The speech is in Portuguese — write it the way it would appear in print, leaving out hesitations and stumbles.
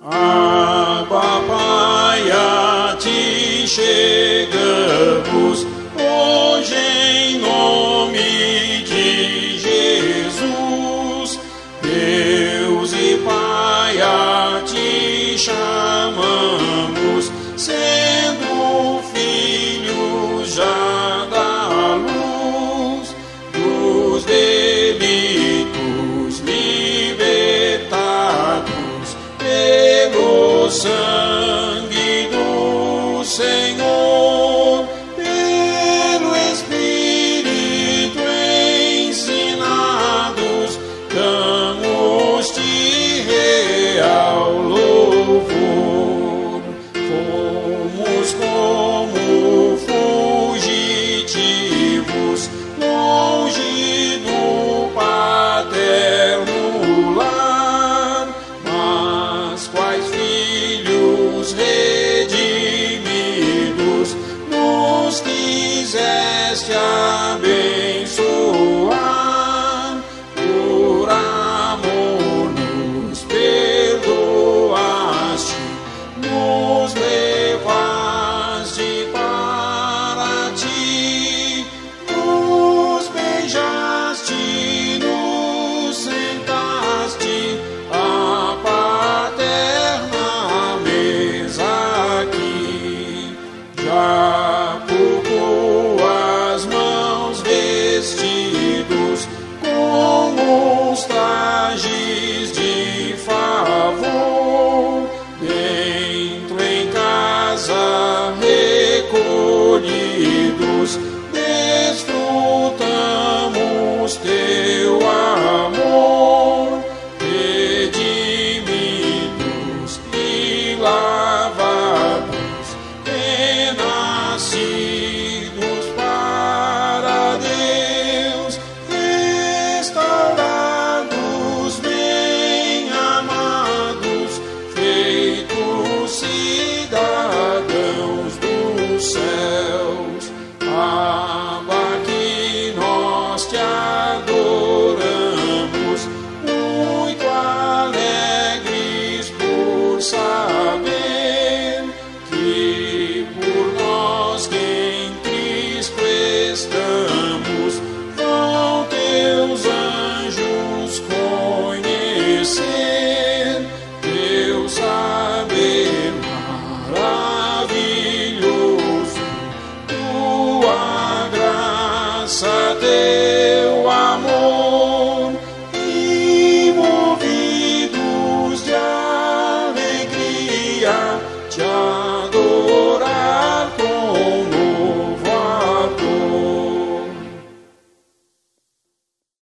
Abba, Pai, a ti chegamos, hoje em nome de Jesus. Deus e Pai, a ti chamamos, sendo filhos já da luz, dos delitos libertados pelo sangue do Senhor, pelo Espírito ensinados, damos-te real louvor. Fomos como fugitivos, longe do paterno lar, mas quais filhos redimidos, nos quiseste abençoar, por amor nos perdoaste, nos levaste para ti, nos beijaste, nos sentaste à paterna mesa aqui. Já por tuas mãos vestidos com os trajes de favor, dentro em casa recolhidos, desfrutamos teu amor, redimidos e lavados, renascidos para Deus, restaurados, bem amados, feitos cidadãos dos céus. Abba, que nós te adoramos, muito alegres por saber que por nós que em Cristo estamos, vão teus anjos conhecer teu saber maravilhoso, tua graça, teu amor, e movidos de alegria te